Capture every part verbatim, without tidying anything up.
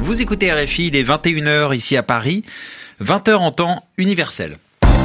Vous écoutez R F I, il est vingt et une heures ici à Paris, vingt heures en temps universel.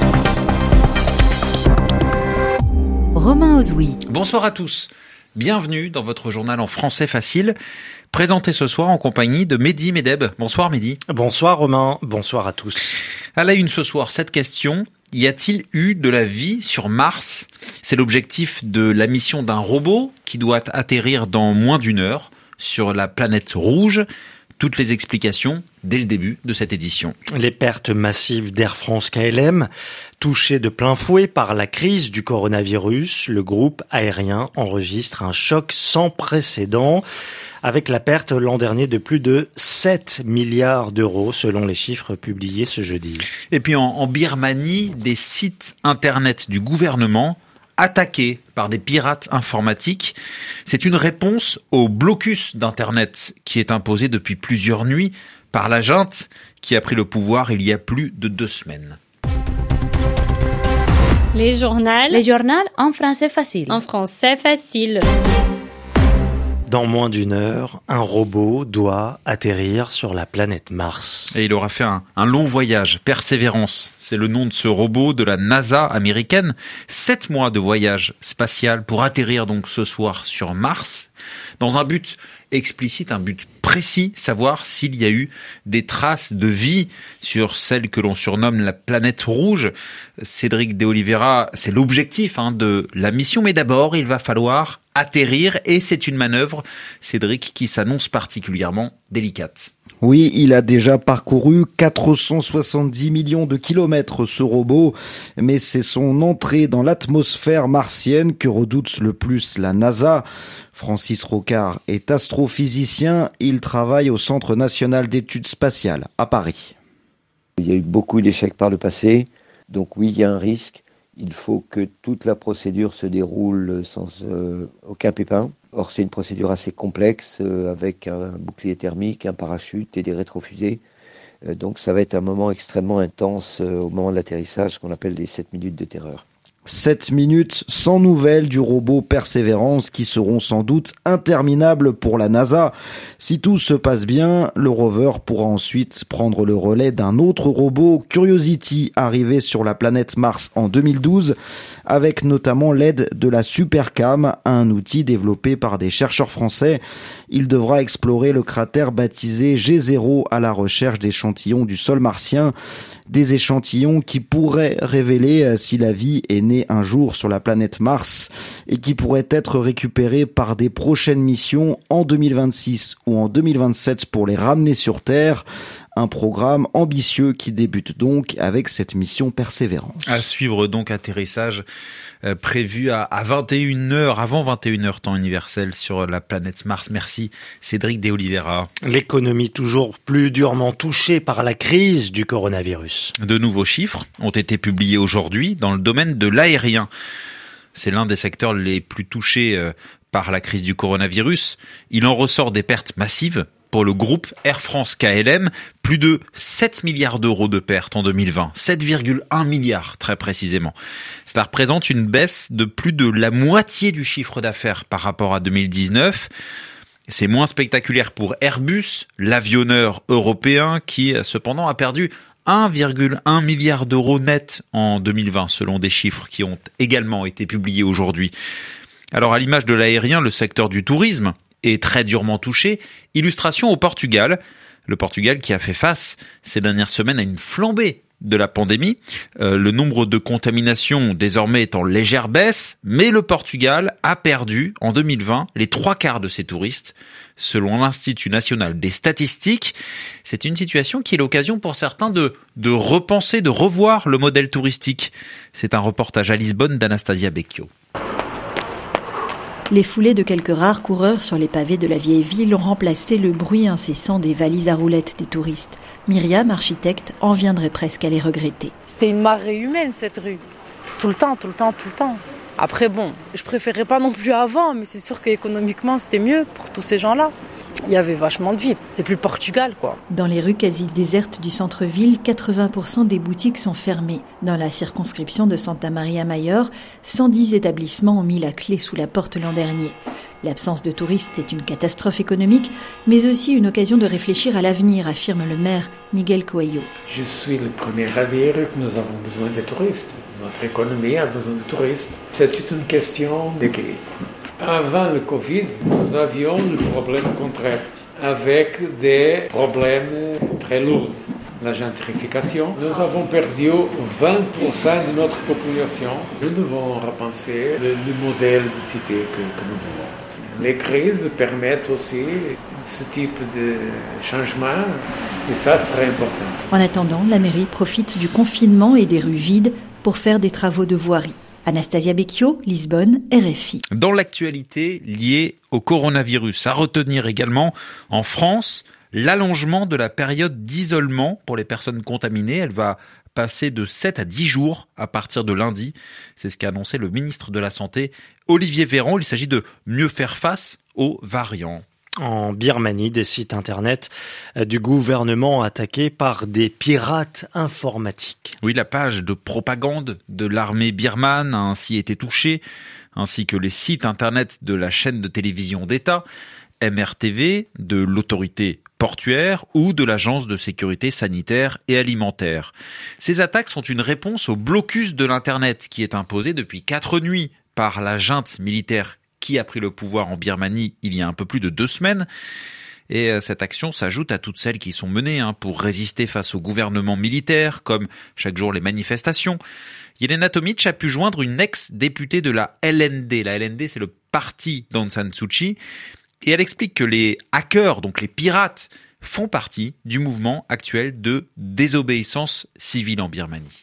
Romain Ozoui. Bonsoir à tous. Bienvenue dans votre journal en français facile, présenté ce soir en compagnie de Mehdi Medeb. Bonsoir Mehdi. Bonsoir Romain, bonsoir à tous. À la une ce soir, cette question, y a-t-il eu de la vie sur Mars ? C'est l'objectif de la mission d'un robot qui doit atterrir dans moins d'une heure sur la planète rouge. Toutes les explications dès le début de cette édition. Les pertes massives d'Air France K L M, touchées de plein fouet par la crise du coronavirus, le groupe aérien enregistre un choc sans précédent, avec la perte l'an dernier de plus de sept milliards d'euros, selon les chiffres publiés ce jeudi. Et puis en, en Birmanie, des sites internet du gouvernement attaqués par des pirates informatiques. C'est une réponse au blocus d'Internet qui est imposé depuis plusieurs nuits par la junte qui a pris le pouvoir il y a plus de deux semaines. Les journaux. Les journaux en français facile. En français facile. Dans moins d'une heure, un robot doit atterrir sur la planète Mars. Et il aura fait un, un long voyage, Persévérance. C'est le nom de ce robot de la NASA américaine. Sept mois de voyage spatial pour atterrir donc ce soir sur Mars, dans un but explicite, un but précis, savoir s'il y a eu des traces de vie sur celle que l'on surnomme la planète rouge. Cédric de Oliveira, c'est l'objectif hein, de la mission, mais d'abord il va falloir atterrir et c'est une manœuvre, Cédric, qui s'annonce particulièrement délicate. Oui, il a déjà parcouru quatre cent soixante-dix millions de kilomètres ce robot, mais c'est son entrée dans l'atmosphère martienne que redoute le plus la NASA. Francis Rocard est astrophysicien, il travaille au Centre national d'études spatiales à Paris. Il y a eu beaucoup d'échecs par le passé, donc oui, il y a un risque. Il faut que toute la procédure se déroule sans euh, aucun pépin. Or, c'est une procédure assez complexe euh, avec un bouclier thermique, un parachute et des rétrofusées. Euh, donc, ça va être un moment extrêmement intense euh, au moment de l'atterrissage, ce qu'on appelle les sept minutes de terreur. Sept minutes sans nouvelles du robot Persévérance qui seront sans doute interminables pour la NASA. Si tout se passe bien, le rover pourra ensuite prendre le relais d'un autre robot, Curiosity, arrivé sur la planète Mars en deux mille douze, avec notamment l'aide de la Supercam, un outil développé par des chercheurs français. Il devra explorer le cratère baptisé G zéro à la recherche d'échantillons du sol martien. Des échantillons qui pourraient révéler si la vie est née un jour sur la planète Mars et qui pourraient être récupérés par des prochaines missions en deux mille vingt-six ou en deux mille vingt-sept pour les ramener sur Terre. Un programme ambitieux qui débute donc avec cette mission Persévérance. À suivre donc atterrissage euh, prévu à, à vingt et une heures, avant vingt et une heures temps universel sur la planète Mars. Merci Cédric de Oliveira. L'économie toujours plus durement touchée par la crise du coronavirus. De nouveaux chiffres ont été publiés aujourd'hui dans le domaine de l'aérien. C'est l'un des secteurs les plus touchés euh, par la crise du coronavirus. Il en ressort des pertes massives pour le groupe Air France K L M, plus de sept milliards d'euros de pertes en deux mille vingt, sept virgule un milliards très précisément. Cela représente une baisse de plus de la moitié du chiffre d'affaires par rapport à deux mille dix-neuf. C'est moins spectaculaire pour Airbus, l'avionneur européen qui cependant a perdu un virgule un milliard d'euros net en deux mille vingt, selon des chiffres qui ont également été publiés aujourd'hui. Alors à l'image de l'aérien, le secteur du tourisme est très durement touché. Illustration au Portugal. Le Portugal qui a fait face ces dernières semaines à une flambée de la pandémie. Euh, le nombre de contaminations désormais est en légère baisse, mais le Portugal a perdu en deux mille vingt les trois quarts de ses touristes. Selon l'Institut national des statistiques, c'est une situation qui est l'occasion pour certains de, de repenser, de revoir le modèle touristique. C'est un reportage à Lisbonne d'Anastasia Becchio. Les foulées de quelques rares coureurs sur les pavés de la vieille ville ont remplacé le bruit incessant des valises à roulettes des touristes. Myriam, architecte, en viendrait presque à les regretter. C'était une marée humaine cette rue. Tout le temps, tout le temps, tout le temps. Après bon, je préférais pas non plus avant, mais c'est sûr qu'économiquement c'était mieux pour tous ces gens-là. Il y avait vachement de vie. C'est plus le Portugal, quoi. Dans les rues quasi désertes du centre-ville, quatre-vingts pour cent des boutiques sont fermées. Dans la circonscription de Santa Maria Maior, cent dix établissements ont mis la clé sous la porte l'an dernier. L'absence de touristes est une catastrophe économique, mais aussi une occasion de réfléchir à l'avenir, affirme le maire Miguel Coelho. Je suis le premier à dire que nous avons besoin de touristes. Notre économie a besoin de touristes. C'est toute une question d'équilibre. Avant le Covid, nous avions le problème contraire, avec des problèmes très lourds. La gentrification. Nous avons perdu vingt pour cent de notre population. Nous devons repenser le, le modèle de cité que, que nous voulons. Les crises permettent aussi ce type de changement et ça serait important. En attendant, la mairie profite du confinement et des rues vides pour faire des travaux de voirie. Anastasia Becchio, Lisbonne, R F I. Dans l'actualité liée au coronavirus, à retenir également en France, l'allongement de la période d'isolement pour les personnes contaminées. Elle va passer de sept à dix jours à partir de lundi. C'est ce qu'a annoncé le ministre de la Santé, Olivier Véran. Il s'agit de mieux faire face aux variants. En Birmanie, des sites internet du gouvernement attaqués par des pirates informatiques. Oui, la page de propagande de l'armée birmane a ainsi été touchée, ainsi que les sites internet de la chaîne de télévision d'État, M R T V, de l'autorité portuaire ou de l'agence de sécurité sanitaire et alimentaire. Ces attaques sont une réponse au blocus de l'Internet qui est imposé depuis quatre nuits par la junte militaire qui a pris le pouvoir en Birmanie il y a un peu plus de deux semaines. Et cette action s'ajoute à toutes celles qui sont menées hein, pour résister face au gouvernement militaire, comme chaque jour les manifestations. Yelena Tomic a pu joindre une ex-députée de la L N D. La L N D, c'est le parti d'Aung San Suu Kyi. Et elle explique que les hackers, donc les pirates, font partie du mouvement actuel de désobéissance civile en Birmanie.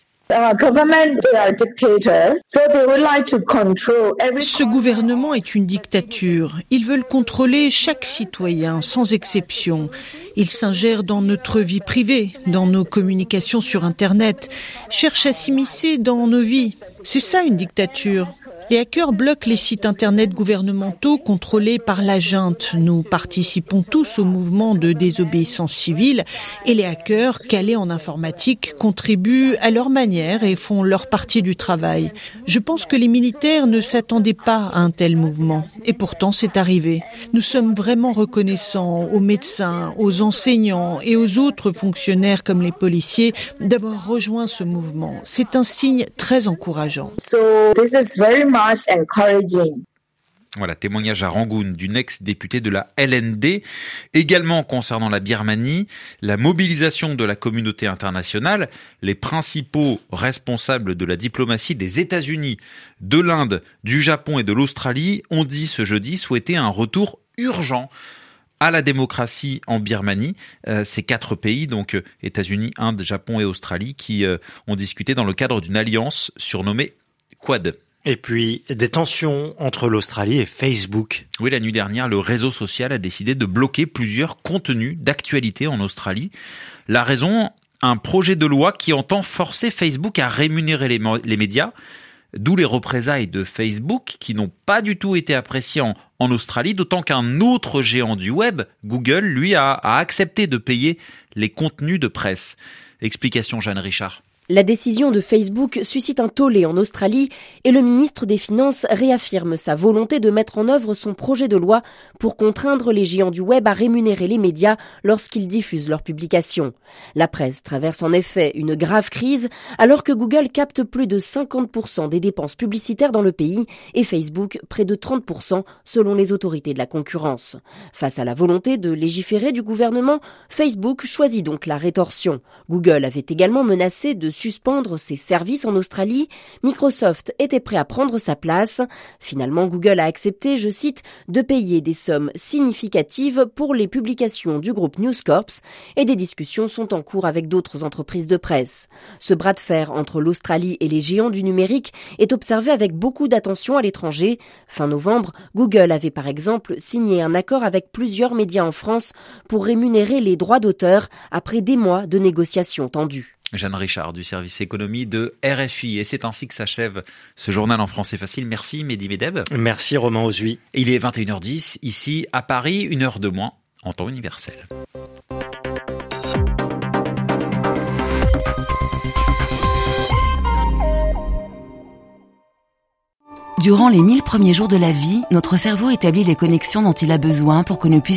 Ce gouvernement est une dictature. Ils veulent contrôler chaque citoyen, sans exception. Ils s'ingèrent dans notre vie privée, dans nos communications sur Internet, cherchent à s'immiscer dans nos vies. C'est ça une dictature. Les hackers bloquent les sites internet gouvernementaux contrôlés par la junte. Nous participons tous au mouvement de désobéissance civile et les hackers calés en informatique contribuent à leur manière et font leur partie du travail. Je pense que les militaires ne s'attendaient pas à un tel mouvement et pourtant c'est arrivé. Nous sommes vraiment reconnaissants aux médecins, aux enseignants et aux autres fonctionnaires comme les policiers d'avoir rejoint ce mouvement. C'est un signe très encourageant. So, this is very encouraging. Voilà, témoignage à Rangoon d'une ex-députée de la L N D. Également concernant la Birmanie, la mobilisation de la communauté internationale, les principaux responsables de la diplomatie des États-Unis, de l'Inde, du Japon et de l'Australie ont dit ce jeudi souhaiter un retour urgent à la démocratie en Birmanie. Euh, ces quatre pays, donc euh, États-Unis, Inde, Japon et Australie, qui euh, ont discuté dans le cadre d'une alliance surnommée Quad. Et puis, des tensions entre l'Australie et Facebook. Oui, la nuit dernière, le réseau social a décidé de bloquer plusieurs contenus d'actualité en Australie. La raison, un projet de loi qui entend forcer Facebook à rémunérer les, les médias, d'où les représailles de Facebook qui n'ont pas du tout été appréciées en, en Australie, d'autant qu'un autre géant du web, Google, lui, a, a accepté de payer les contenus de presse. Explication Jeanne Richard. La décision de Facebook suscite un tollé en Australie et le ministre des Finances réaffirme sa volonté de mettre en œuvre son projet de loi pour contraindre les géants du web à rémunérer les médias lorsqu'ils diffusent leurs publications. La presse traverse en effet une grave crise alors que Google capte plus de cinquante pour cent des dépenses publicitaires dans le pays et Facebook près de trente pour cent selon les autorités de la concurrence. Face à la volonté de légiférer du gouvernement, Facebook choisit donc la rétorsion. Google avait également menacé de suspendre ses services en Australie, Microsoft était prêt à prendre sa place. Finalement, Google a accepté, je cite, de payer des sommes significatives pour les publications du groupe News Corp et des discussions sont en cours avec d'autres entreprises de presse. Ce bras de fer entre l'Australie et les géants du numérique est observé avec beaucoup d'attention à l'étranger. Fin novembre, Google avait par exemple signé un accord avec plusieurs médias en France pour rémunérer les droits d'auteur après des mois de négociations tendues. Jeanne Richard du service économie de R F I. Et c'est ainsi que s'achève ce journal en français facile. Merci Mehdi Medeb. Merci Romain Ozui. Il est vingt et une heures dix ici à Paris, une heure de moins en temps universel. Durant les mille premiers jours de la vie, notre cerveau établit les connexions dont il a besoin pour que nous puissions